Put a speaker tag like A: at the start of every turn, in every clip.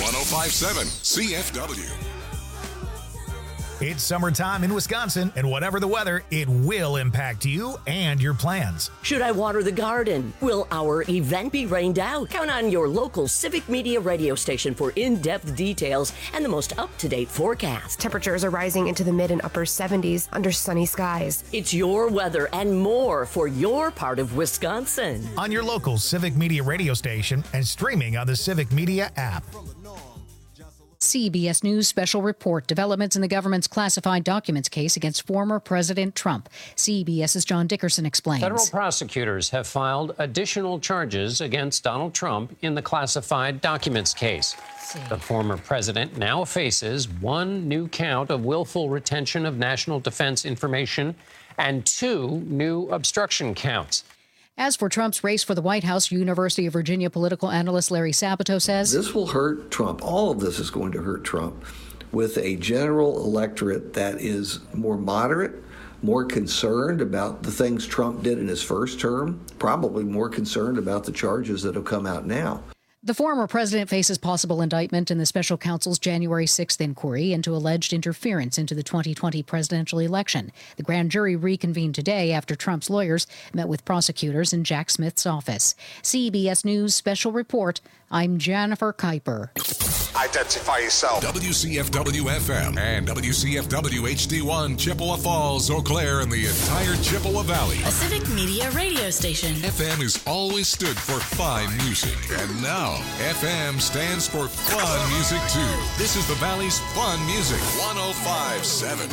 A: 105.7 CFW.
B: It's summertime in Wisconsin, and whatever the weather, it will impact you and your plans.
C: Should I water the garden? Will our event be rained out? Count on your local Civic Media radio station for in-depth details and the most up-to-date forecast.
D: Temperatures are rising into the mid and upper 70s under sunny skies.
C: It's your weather and more for your part of Wisconsin.
B: On your local Civic Media radio station and streaming on the Civic Media app.
E: CBS News special report, developments in the government's classified documents case against former President Trump. CBS's John Dickerson explains.
F: Federal prosecutors have filed additional charges against Donald Trump in the classified documents case. The former president now faces one new count of willful retention of national defense information and two new obstruction counts.
E: As for Trump's race for the White House, University of Virginia political analyst Larry Sabato says,
G: this will hurt Trump. All of this is going to hurt Trump with a general electorate that is more moderate, more concerned about the things Trump did in his first term, probably more concerned about the charges that have come out now.
E: The former president faces possible indictment in the special counsel's January 6th inquiry into alleged interference into the 2020 presidential election. The grand jury reconvened today after Trump's lawyers met with prosecutors in Jack Smith's office. CBS News special report. I'm Jennifer Kuiper.
A: Identify yourself. WCFW-FM and WCFW-HD1, Chippewa Falls, Eau Claire, and the entire Chippewa Valley.
H: A Civic Media radio station.
A: FM has always stood for fine music. And now, FM stands for fun music, too. This is the Valley's fun music. 105.7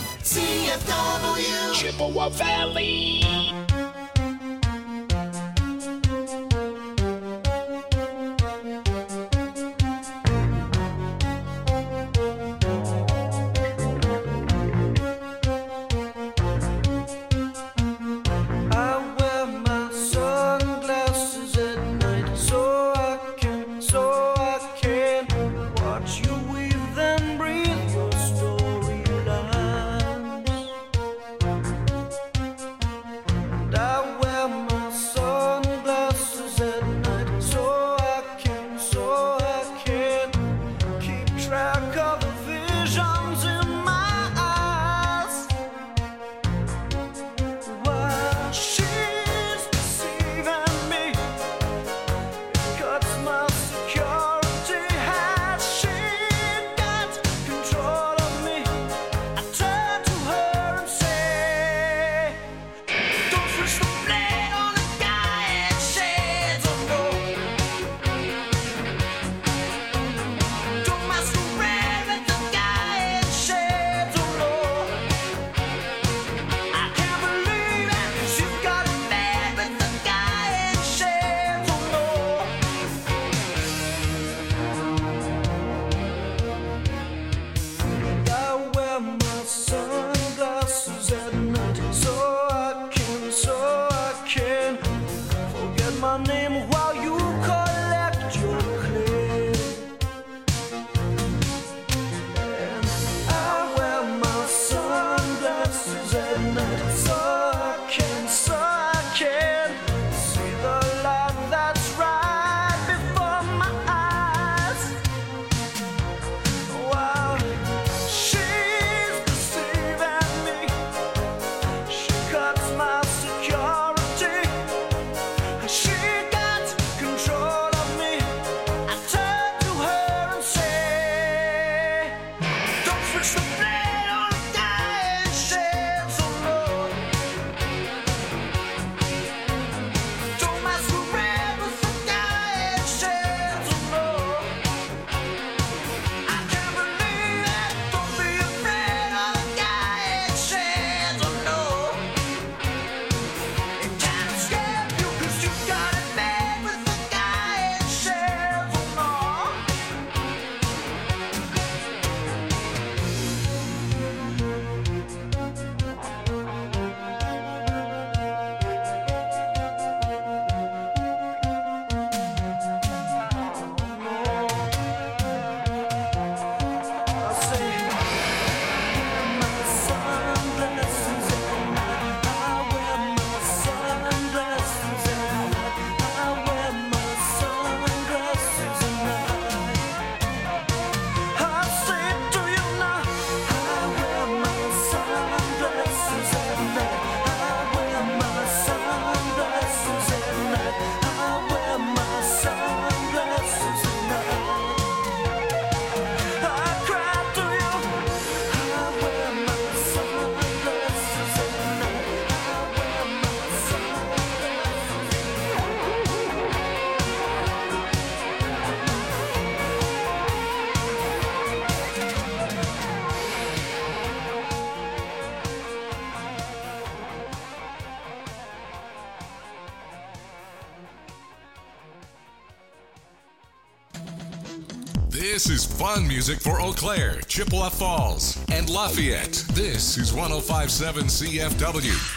H: CFW.
A: Chippewa Valley.
I: She got
A: This is fun music for Eau Claire, Chippewa Falls, and Lafayette. This is 105.7 CFW.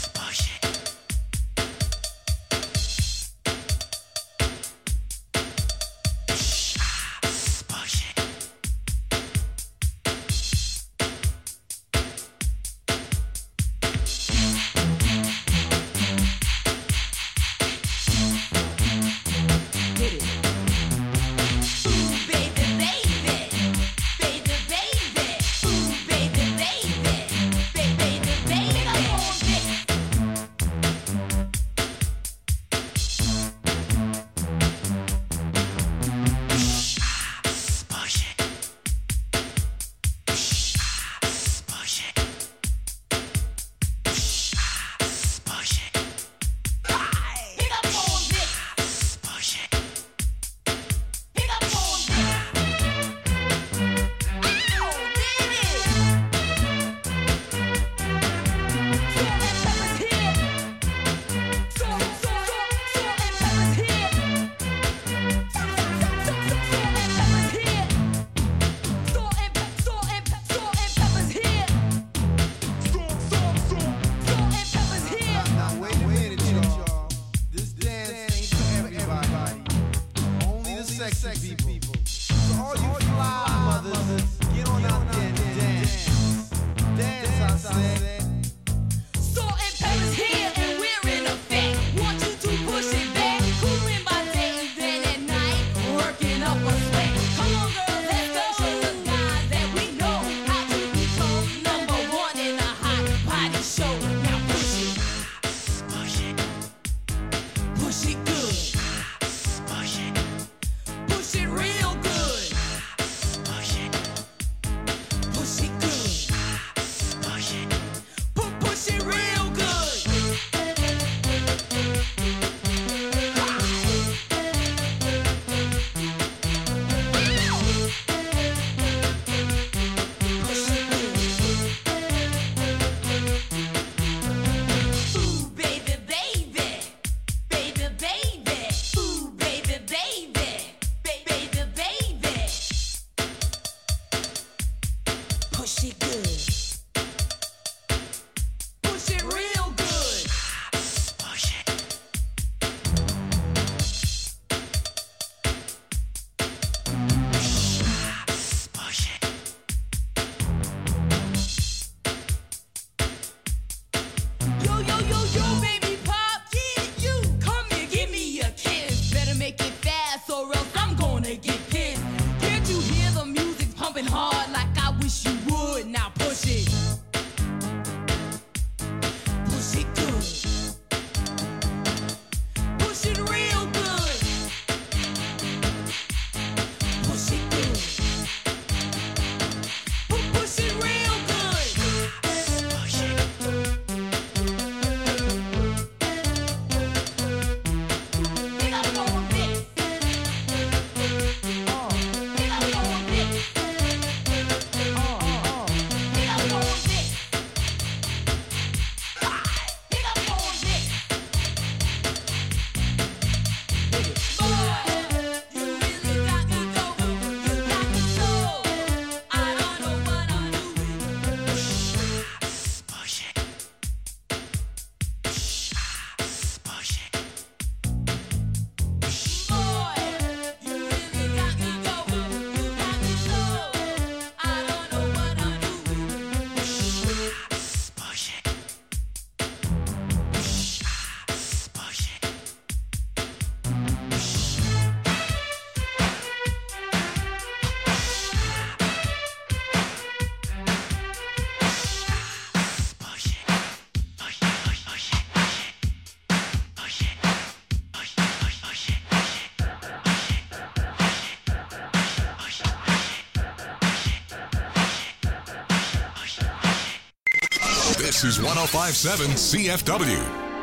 A: This is 105.7 CFW.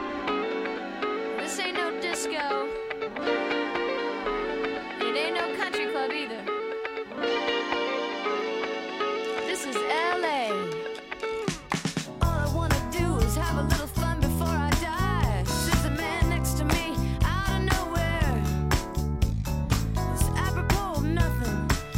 I: This ain't no disco. It ain't no country club either. This is LA. All I wanna do is have a little fun before I die. There's a man next to me out of nowhere. It's apropos of nothing.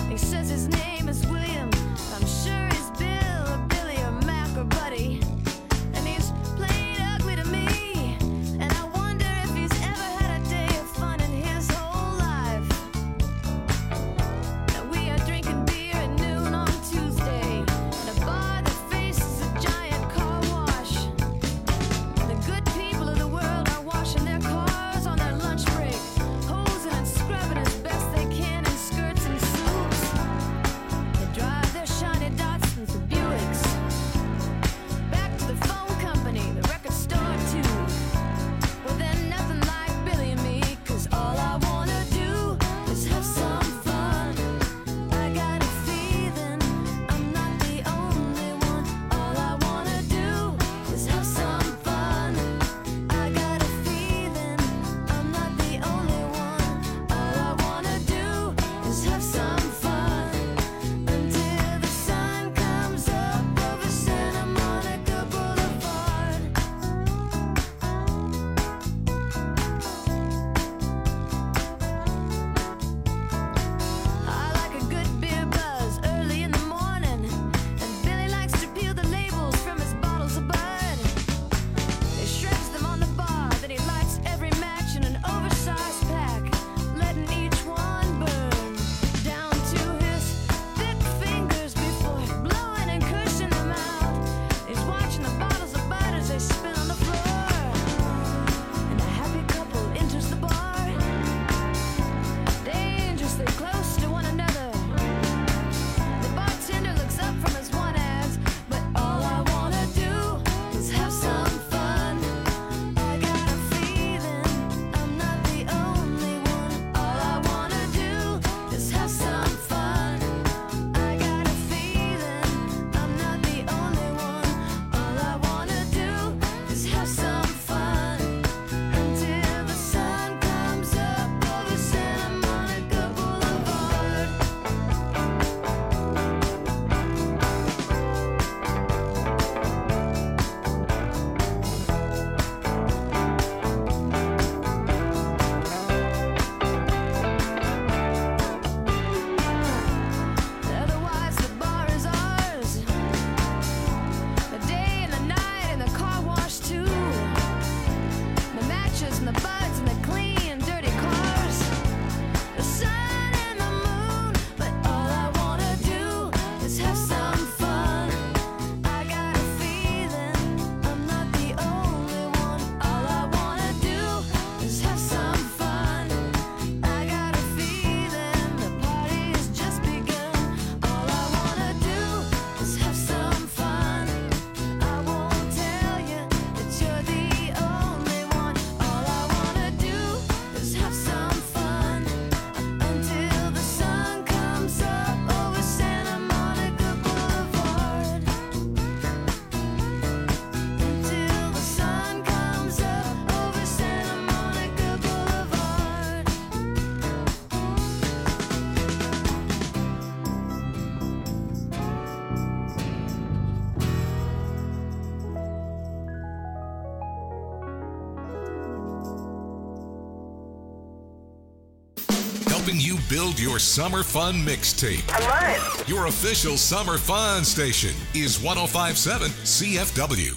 A: helping you build your summer fun mixtape.
J: I love it.
A: Your official summer fun station is 105.7 CFW.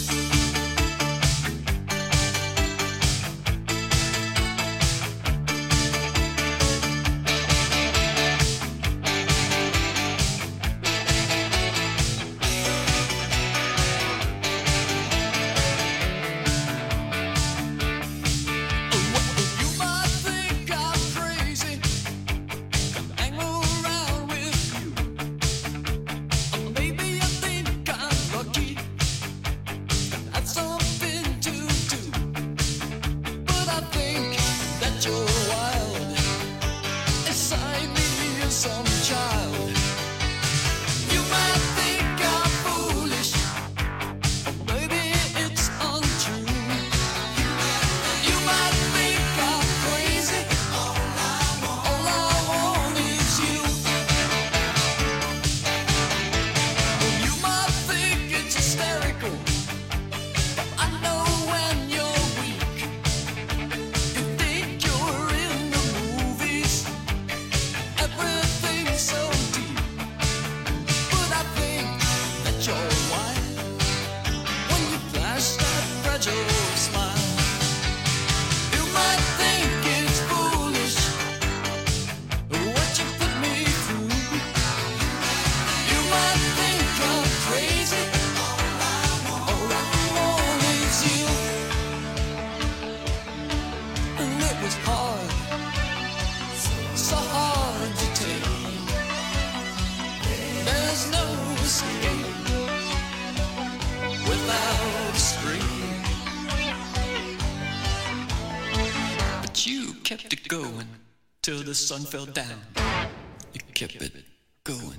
K: Till the sun fell down, you kept it going.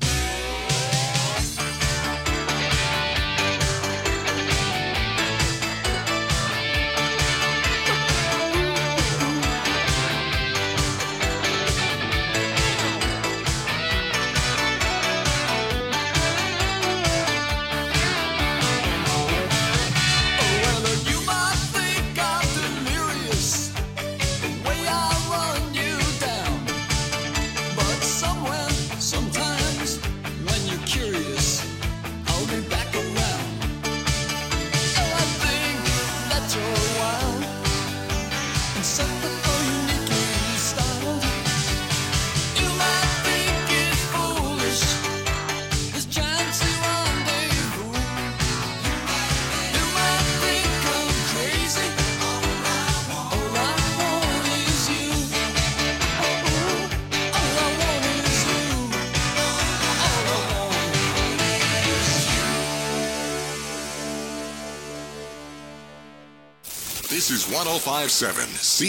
A: This is 105.7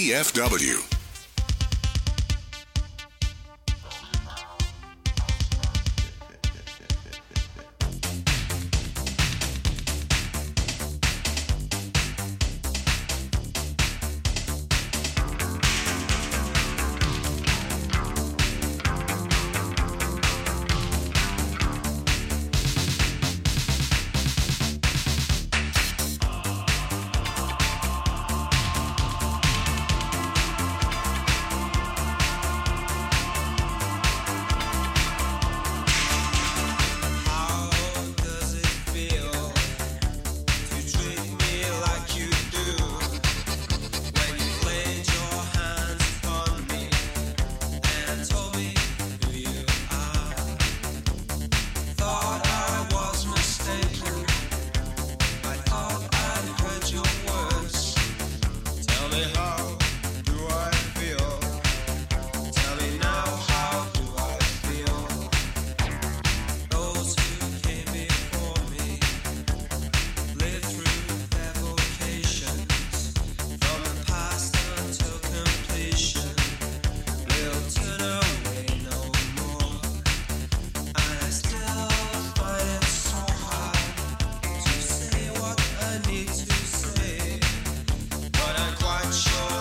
A: CFW.
L: Sure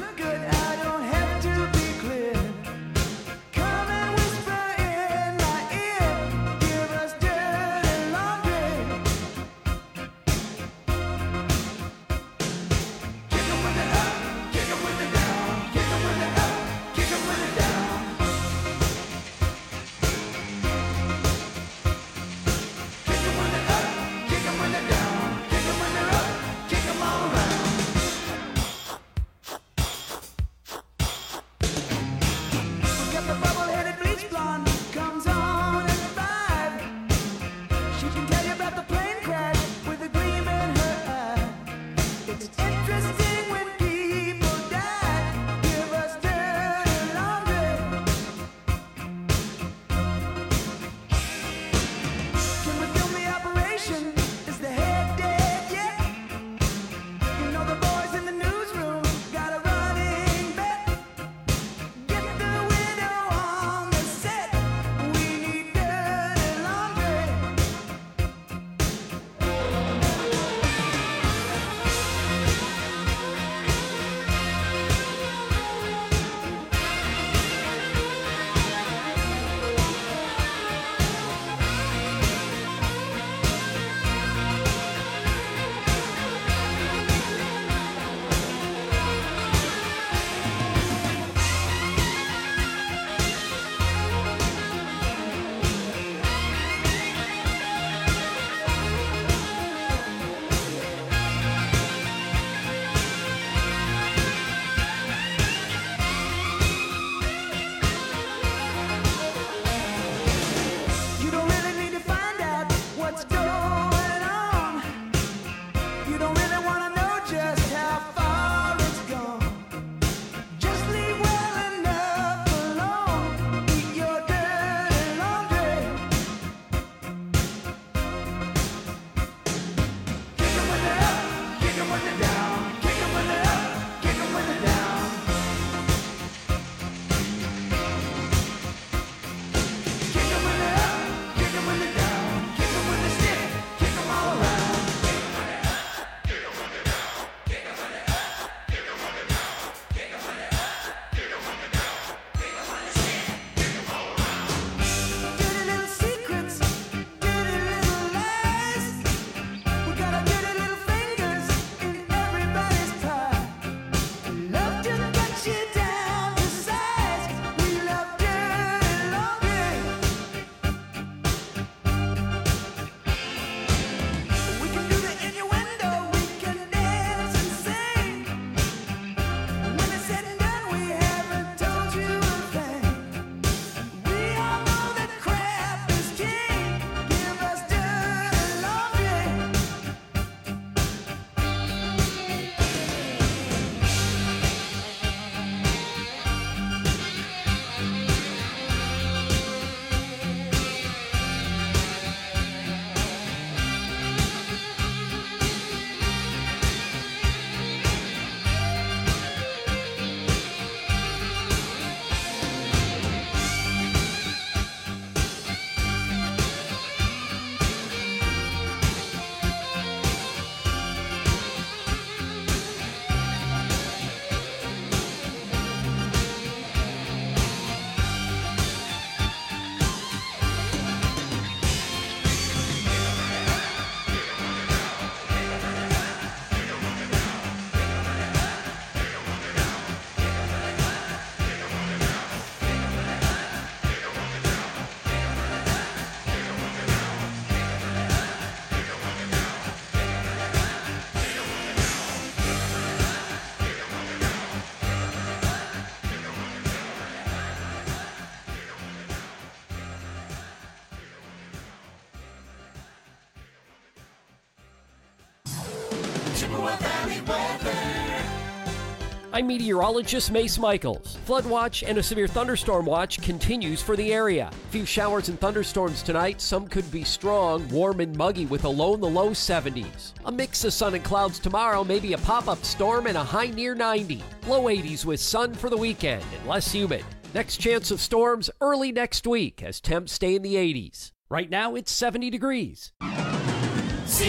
J: I'm meteorologist Mace Michaels. Flood watch and a severe thunderstorm watch continues for the area. A few showers and thunderstorms tonight. Some could be strong, warm and muggy with a low in the low 70s. A mix of sun and clouds tomorrow, maybe a pop-up storm and a high near 90. Low 80s with sun for the weekend and less humid. Next chance of storms early next week as temps stay in the 80s. Right now it's 70 degrees.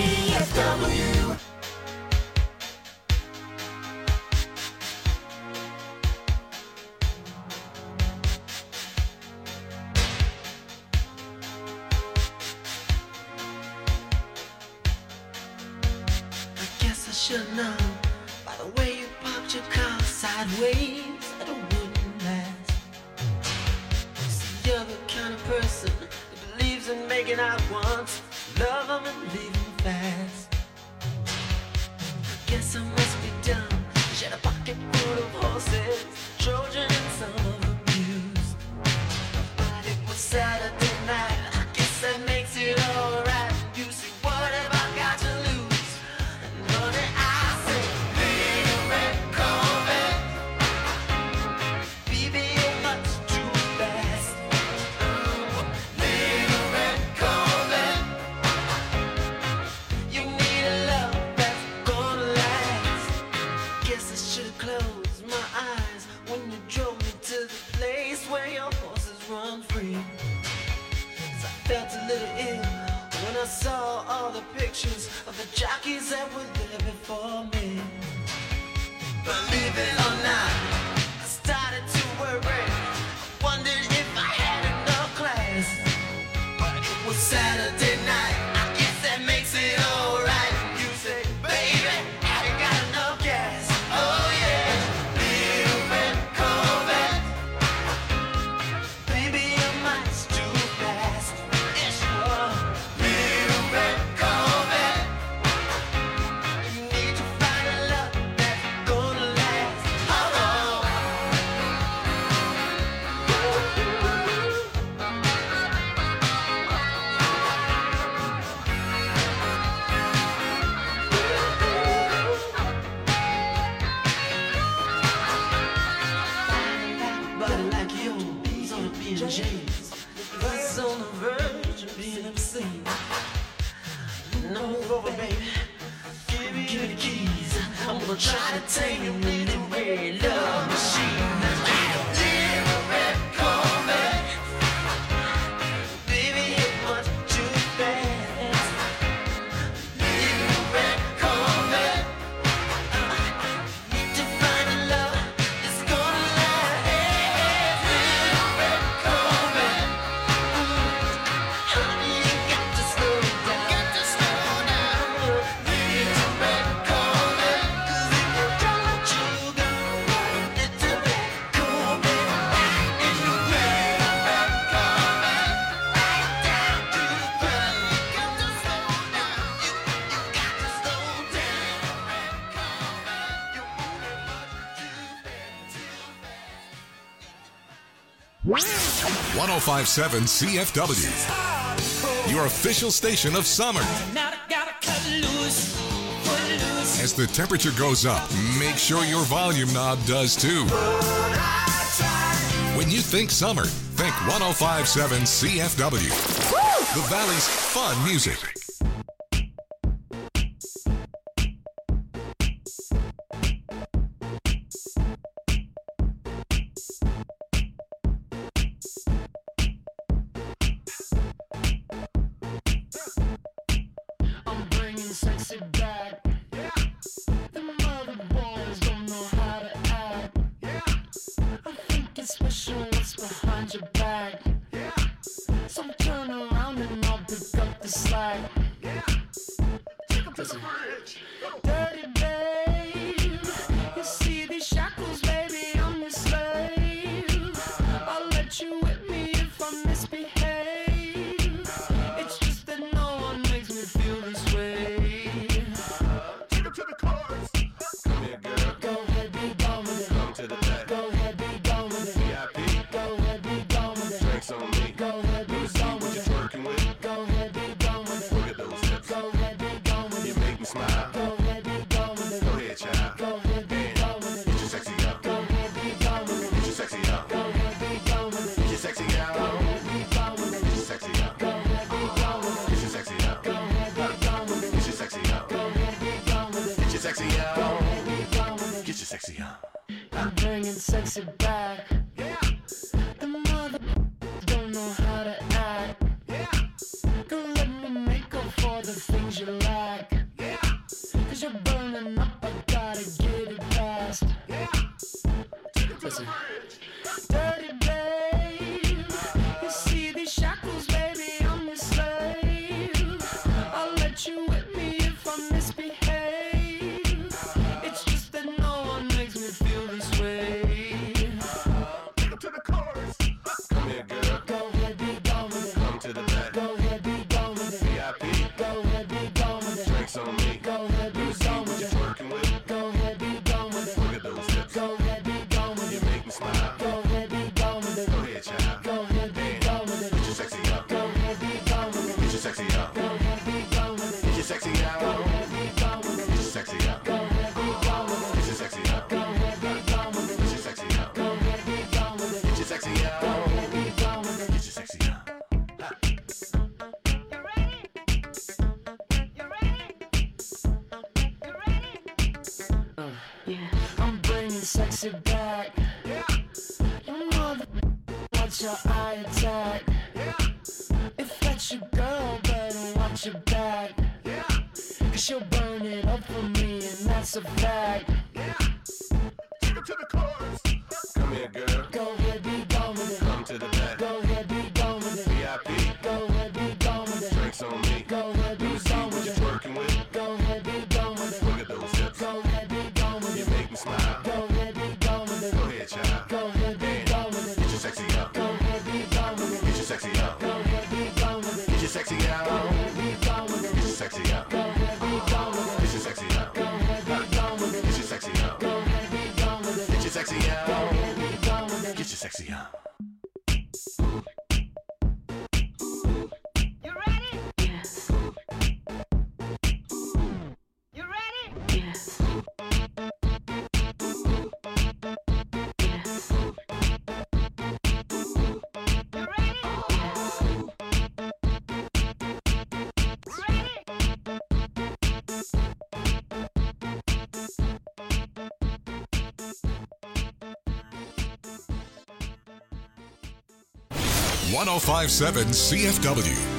H: CFW.
L: should know by the way you popped your car sideways that it wouldn't last. See, you're the kind of person that believes in making out once, love them and leave them fast. Guess I must be dumb. She had a pocket full of horses, Trojan and some of them used. But it was Saturday night, I guess that makes it alright. You see, what have I got to lose? And honey, I say, little red Corvette, baby, you're much too fast. Little red Corvette, you need a love that's gonna last. Guess I should've closed my eyes when you drove me to the place where your horses run free. 'Cause I felt a little ill when I saw all the pictures of the jockeys that were there before me. Believe it or not, I started to worry. I wondered if I had enough class. But it was Saturday night, I guess that makes it alright. You say, baby, have you got enough gas? Oh yeah, little red Corvette, baby, you're much too fast. Yes, you are. Little red Corvette, you need to find a love that's gonna last. Oh, body like yours on a B&J's, that's on the verge of being obscene. No, move over, baby. Give me the keys. I'm gonna try to tame your little red love machine. Little red Corvette, baby, you're much too fast. Little red Corvette, need to find a love that's gonna last. Little red Corvette, honey, you got to slow down. Little red Corvette, 'cause if you don't, you go. Little red Corvette, and you little red Corvette, right down to the ground. You got to slow down. You got to slow down. Red Corvette, you're moving much too fast.
A: 1057 CFW, your official station of summer.
L: Now I gotta cut loose, put loose.
A: As the temperature goes up, make sure your volume knob does too. When you think summer, think 1057 CFW, the Valley's fun music.
L: I'm bringing sexy back. The mother boys don't know how to act. I think it's special what's behind your back. So turn around and I'll pick up the slack. Listen. Dirty babe, you see these shackles, baby, I'm your slave. I'll let you whip me if I misbehave. It's just that no one makes me feel this way. Take him to the chorus. Come here, girl. Go ahead, be gone with it. Come to the back. Go ahead, be gone with it. VIP. Go ahead, be gone with it. Drinks on me. Go ahead, be gone with it. Working with. Go ahead, be gone with it. Look at those hips. Go ahead, be gone with it. You make me smile. Go ahead, be gone with it. Go ahead, child. Go ahead, be gone with it. Get your sexy up. Go ahead, be gone with it. Get your sexy up. Go ahead, be gone with it. Get your sexy up. Go ahead, be gone with it. Get your sexy up. Go ahead, be gone with it. Get your sexy up. Go ahead, be gone with it. Get your sexy up. Go ahead, be gone with it. Get your sexy up. Go ahead, be gone with it. Get your sexy up. I'm bringing sexy back. The mother don't know how to act. Go let me make up for the things you lack. 'Cause you're burning up, I gotta get it fast. Listen. Dirty babe, you see these shackles, baby, I'm your slave. I'll let you whip me if I misbehave. sexy back. You mother, watch your eye attack. If that's your girl, better watch your back. Cause she'll burn it up for me, and that's a fact. Take it to the chorus. Come here, girl. Go ahead, be gone with it. Come to the back. Go ahead, be gone with it. VIP. Go ahead, be gone with it. Drinks on me. Go ahead, be gone with it. Working with. Go ahead, be gone with it. Look at those hips. Go ahead, be gone with it. You make me smile. Go ahead, be gone with it. Go ahead, child. Go ahead, be gone with it. Get your sexy out. Go ahead, be gone with it. Get your sexy out. Go ahead, be gone with it. Get your sexy out. Go ahead, be gone with it. Get your sexy out. Go ahead, be gone with it. Get your sexy out. Go ahead, be gone with it. Get your sexy out. Go ahead, be gone with it. Get your sexy out. Go ahead, be gone with it. Get your sexy out.
I: You ready? Yes. You ready? Yes. Yes. You ready? Yes.
A: Ready? 1057 CFW.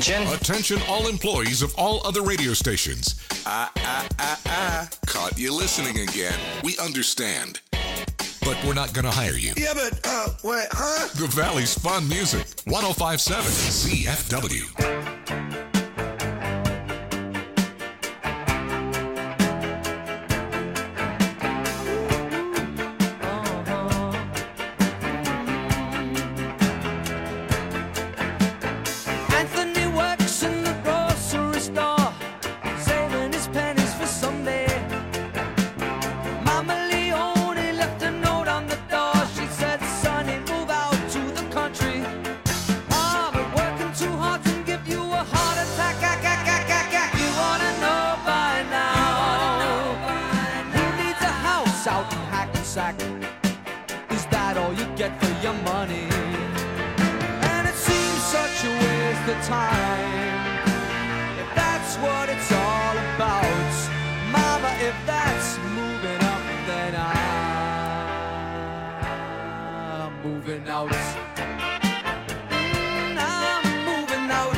M: Attention.
A: Attention all employees of all other radio stations. Caught you listening again. We understand. But we're not going to hire you.
N: Yeah, but, what, huh?
A: The Valley's Fun Music. 105.7 CFW.
L: Is that all you get for your money? And it seems such a waste of time. If that's what it's all about, Mama, if that's moving up, then I'm moving out. I'm moving out.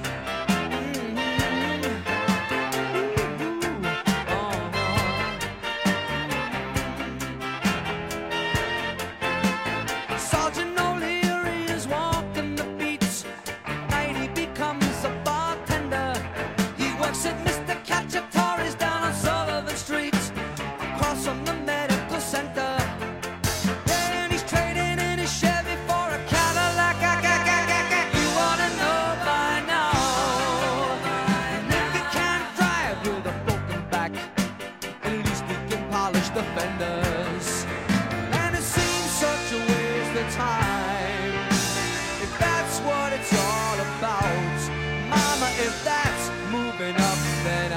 L: Sergeant O'Leary is walking the beats. Night he becomes a bartender. He works at Mr. Cacciatore's down on Sullivan Street, across from the medical center. Yeah, and he's trading in his Chevy for a Cadillac. You ought to know by now. If he can't drive with a broken back, at least he can polish the fenders. And it seems such a waste of time. If that's what it's all about, Mama, if that's moving up, then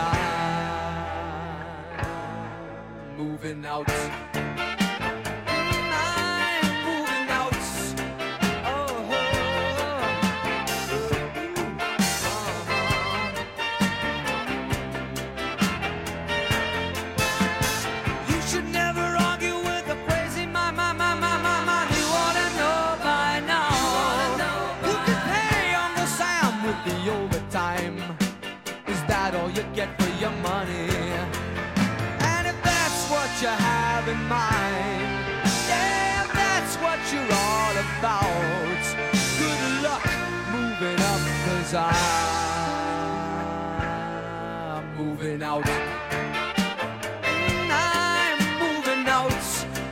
L: I'm moving out. I'm moving out. You should never argue with a crazy mama. You ought to know by now. You can pay Uncle Sam with the overtime. Is that all you get for your money? And if that's what you have in mind, yeah, if that's what you're all about, good luck moving up, 'cause I'm moving out. I'm moving out.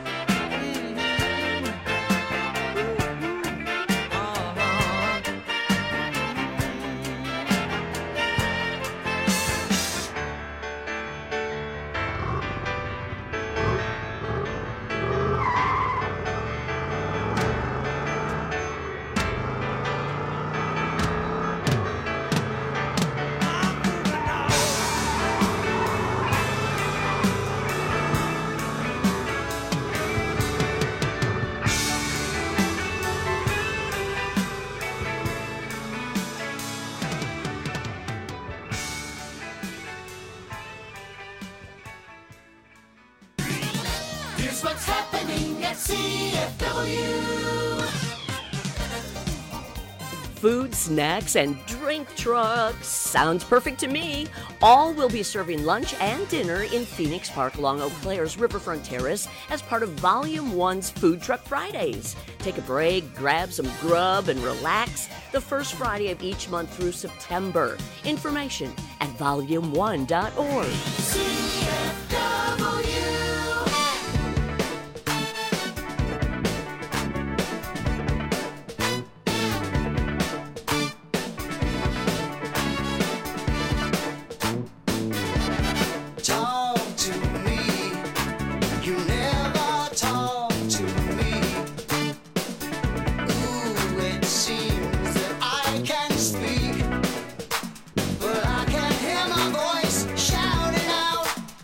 H: Here's what's happening at CFW.
C: Food, snacks, and drink trucks. Sounds perfect to me. All will be serving lunch and dinner in Phoenix Park along Eau Claire's Riverfront Terrace as part of Volume 1's Food Truck Fridays. Take a break, grab some grub, and relax the first Friday of each month through September. Information at volume1.org.
H: Talk to me. You never talk to me. Ooh, it seems that I can speak, but I can't hear my voice shouting out.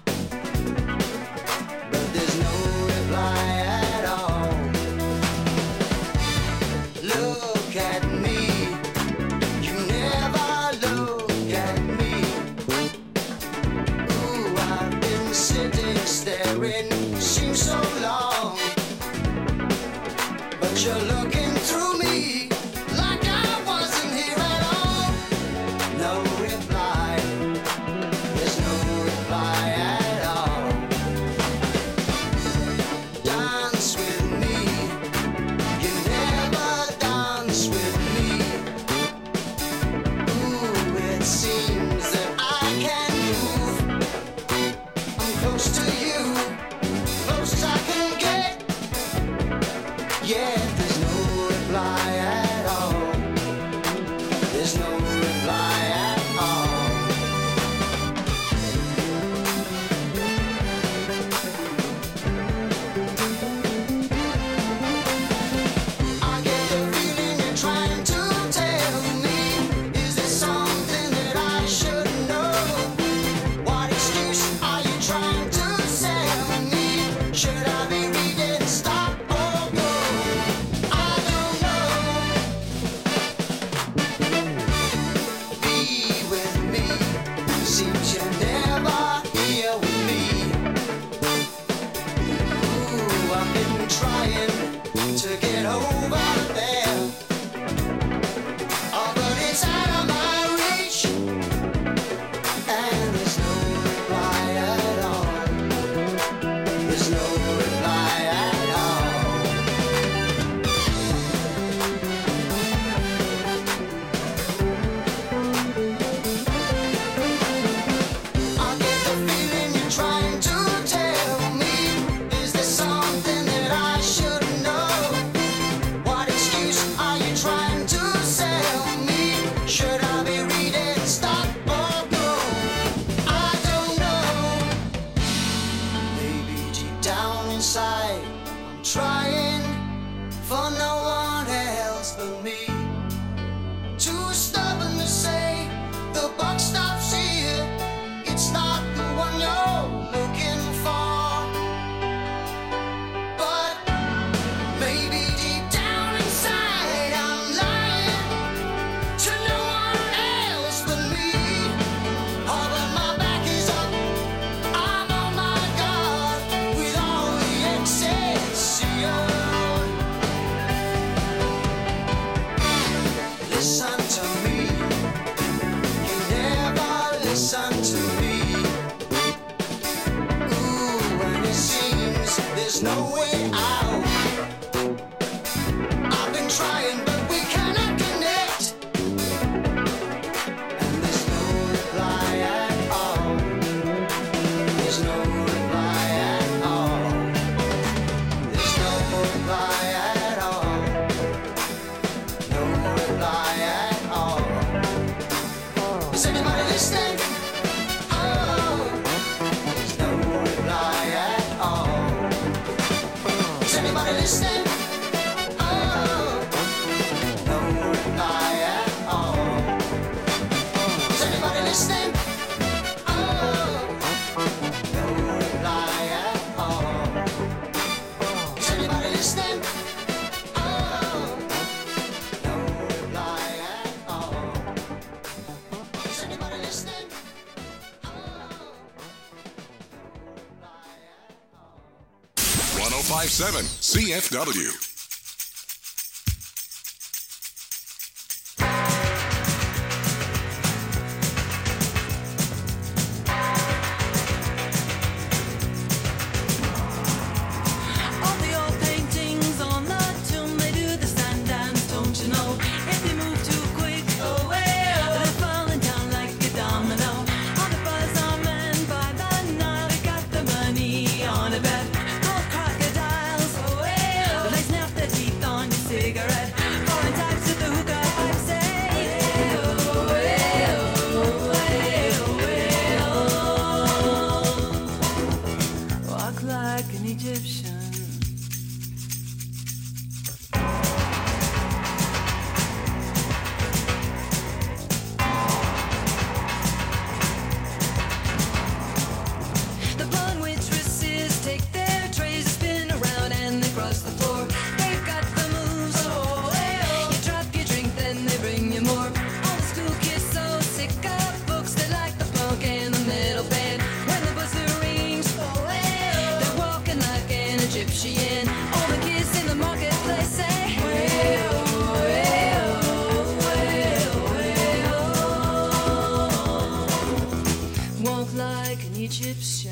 H: But there's no reply at all. Look at me. You never look at me. Ooh, I've been sitting staring, seems so long, but you're looking through me like I wasn't here at all. to me. Ooh, and it seems there's no way out. I've been trying, but we cannot connect. And there's no reply at all. There's no reply at all. There's no reply at all. No reply at all. Is anybody listening? Oh, there's no reply at all. Is anybody listening? Oh, no reply at all. Is anybody listening? Oh, no reply at all. Is anybody listening? Oh, no reply at all. Is anybody listening?
A: 1057 CFW.
L: All the old paintings on the tomb, they do the sand dance, don't you know? If they move too quick, they're falling down like a domino. All the buzz are men by the Nile, they got the money on a bet. Gold crocodiles, they snap their teeth on your cigarette. Foreign types with the hookah pipe say, walk like an Egyptian. The blonde waitresses take their trays, spin around and they cross the floor. They've got the moves. You drop your drink, then they bring you more. All the school kids so sick of books, they like the punk and the metal band. When the buzzer rings, they're walking like an Egyptian. All the kids in the marketplace say, walk like an Egyptian.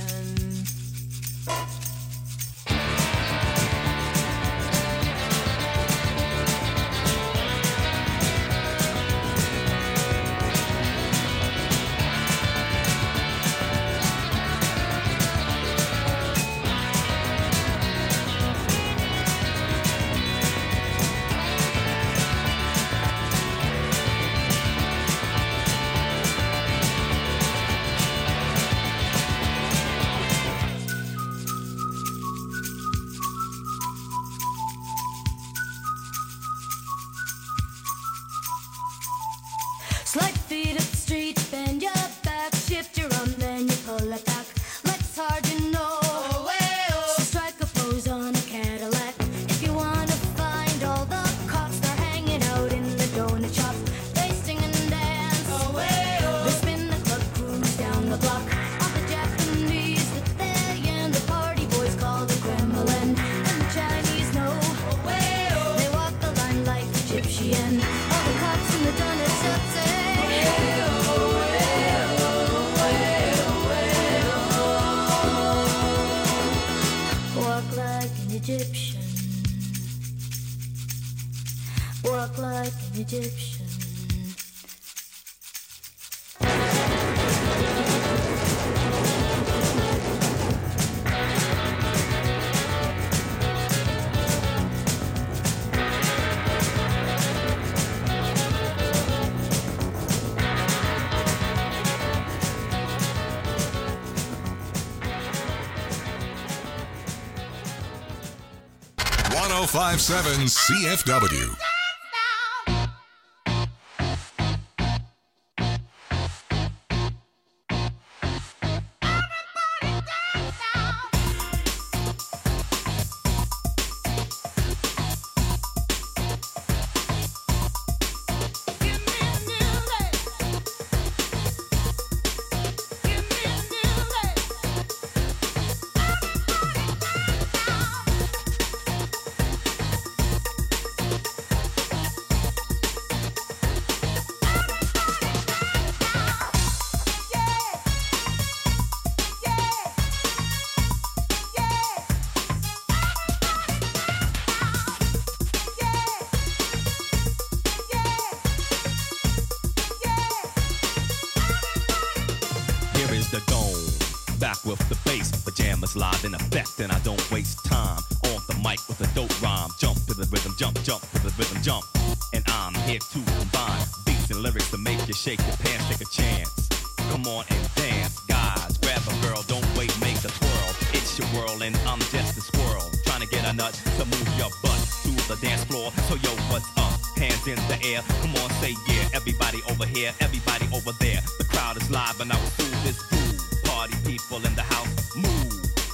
L: Slide feet up the street, bend your back, shift your arm, then you pull it back. Let's hard, you know. So strike a pose on a Cadillac. If you wanna find all the cops, they're hanging out in the donut shop. They sing and dance. They spin the club, cruise down the block. All the Japanese that they and the party boys call the Kremlin. And the Chinese know. They walk the line like Egyptian. All the cops in the donut shop say, walk like an Egyptian. Walk like an Egyptian.
A: .057 CFW.
M: the dome. Back with the bass, pajamas live in effect, and I don't waste time on the mic with a dope rhyme. Jump to the rhythm, jump to the rhythm, jump. And I'm here to combine beats and lyrics to make you shake your pants, take a chance. Come on and dance, guys. Grab a girl, don't wait, make the twirl. It's your world and I'm just a squirrel. Trying to get a nut to move your butt to the dance floor. So yo, what's up? Hands in the air. Come on, say yeah. Everybody over here, everybody over there. The crowd is live and I will do this groove. Party people in the house, move.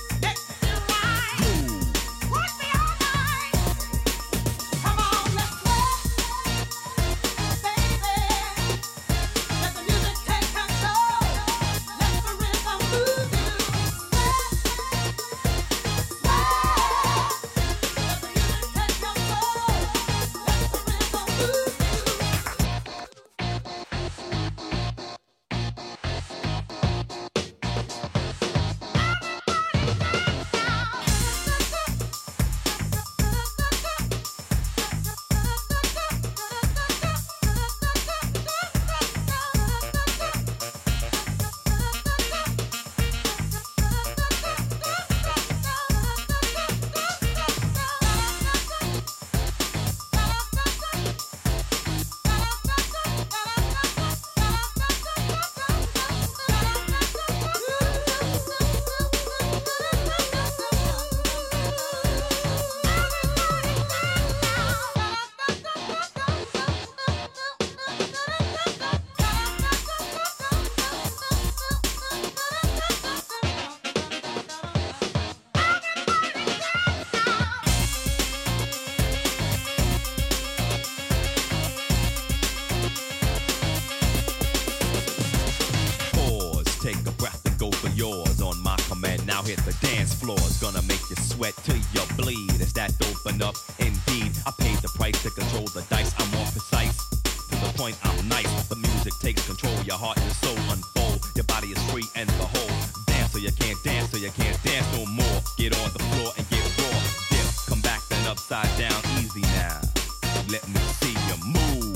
M: Yours on my command. Now hit the dance floor. It's gonna make you sweat till you bleed. Is that open up? Indeed, I paid the price to control the dice. I'm more precise. To the point, I'm nice. The music takes control. Your heart and soul unfold. Your body is free and behold. Dance so you can't dance, so you can't dance no more. Get on the floor and get raw. Dip, come back then upside down. Easy now. Let me see you move.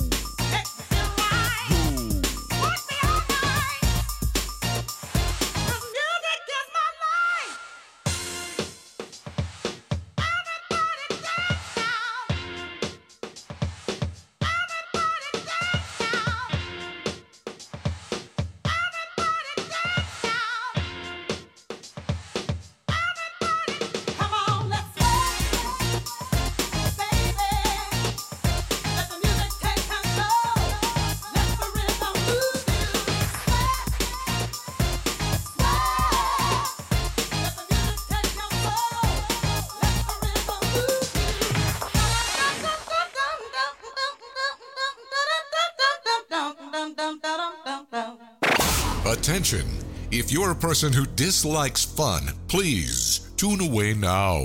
A: Attention! If you're a person who dislikes fun, please tune away now.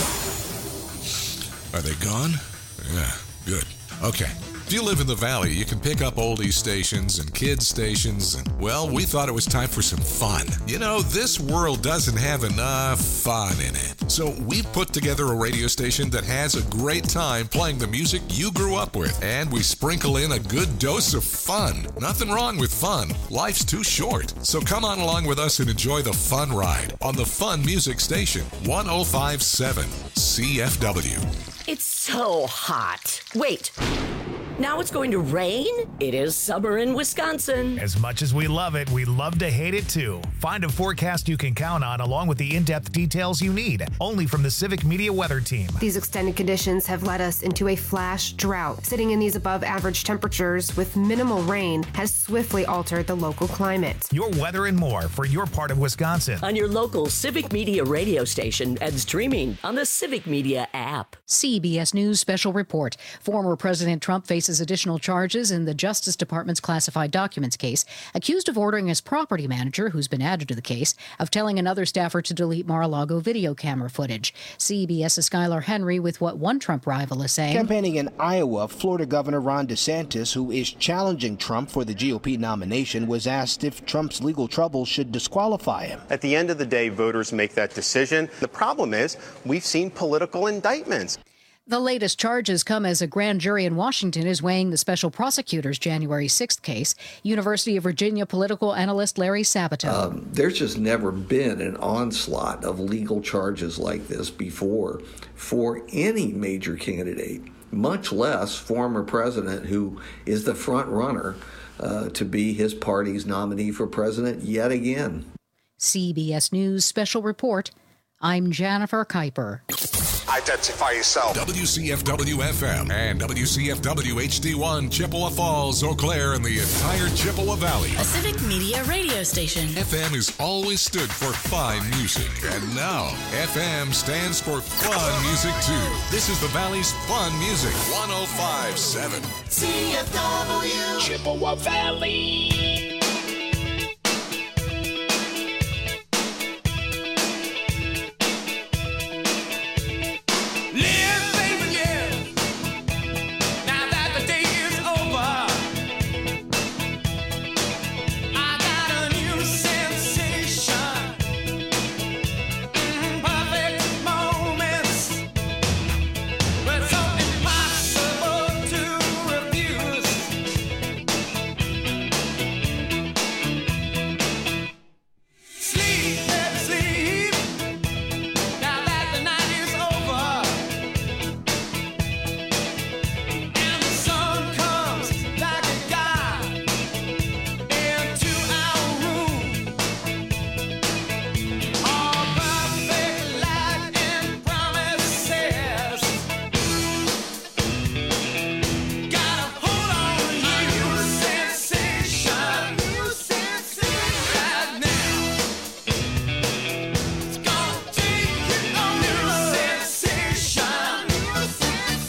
A: Are they gone? Yeah, good. Okay. If you live in the Valley, you can pick up oldies stations and kids stations, and, well, we thought it was time for some fun. You know, this world doesn't have enough fun in it. So we put together a radio station that has a great time playing the music you grew up with, and we sprinkle in a good dose of fun. Nothing wrong with fun. Life's too short. So come on along with us and enjoy the fun ride on the Fun Music Station, 105.7 CFW.
C: It's so hot. Wait. Now it's going to rain? It is summer in Wisconsin.
B: As much as we love it, we love to hate it too. Find a forecast you can count on along with the in-depth details you need, only from the Civic Media Weather Team.
D: These extended conditions have led us into a flash drought. Sitting in these above average temperatures with minimal rain has swiftly altered the local climate.
B: Your weather and more for your part of Wisconsin.
C: On your local Civic Media radio station and streaming on the Civic Media app.
E: CBS News special report. Former President Trump faces additional charges in the Justice Department's classified documents case, accused of ordering his property manager, who's been added to the case, of telling another staffer to delete Mar-a-Lago video camera footage. CBS's Skylar Henry with what one Trump rival is saying.
O: Campaigning in Iowa, Florida Governor Ron DeSantis, who is challenging Trump for the GOP nomination, was asked if Trump's legal troubles should disqualify him.
P: At the end of the day, voters make that decision. The problem is we've seen political indictments.
E: The latest charges come as a grand jury in Washington is weighing the special prosecutor's January 6th case. University of Virginia political analyst Larry Sabato.
G: There's just never been an onslaught of legal charges like this before for any major candidate, much less former president who is the front runner to be his party's nominee for president yet again.
E: CBS News special report. I'm Jennifer Kuiper.
A: Identify yourself. WCFW-FM and WCFW-HD1, Chippewa Falls, Eau Claire, and the entire Chippewa Valley.
P: A civic media radio station.
A: FM has always stood for fine music, and now FM stands for fun music, too. This is the Valley's fun music, 105.7.
H: CFW.
L: Chippewa Valley.